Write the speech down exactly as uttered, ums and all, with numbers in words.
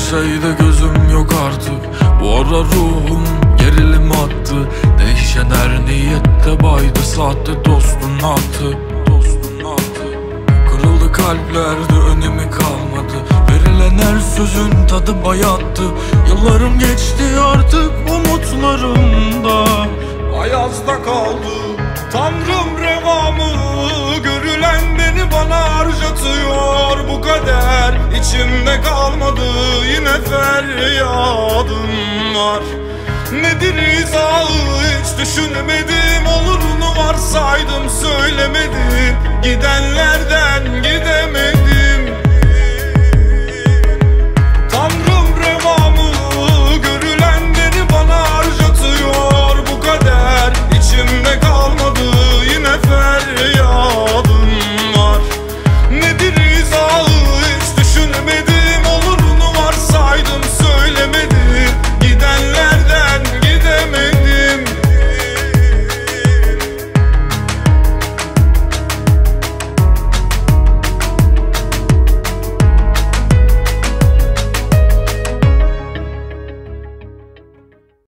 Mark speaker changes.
Speaker 1: şeyde gözüm yok artık. Bu ara ruhum gerilim attı. Değişen her niyette baydı sahte dostun attı. Kırıldı kalplerde önemi kalmadı. Verilen her sözün tadı bayattı. Yıllarım geçti artık umutlarımda.
Speaker 2: Ayazda kaldı Tanrım revamı. Görülen beni bana harcatıyor. Bu kader içimde kalmadı. Yine feryadım var. Nedir izahı hiç düşünmedim. Olurunu varsaydım söylemedim. Gidenlerden gidemedim.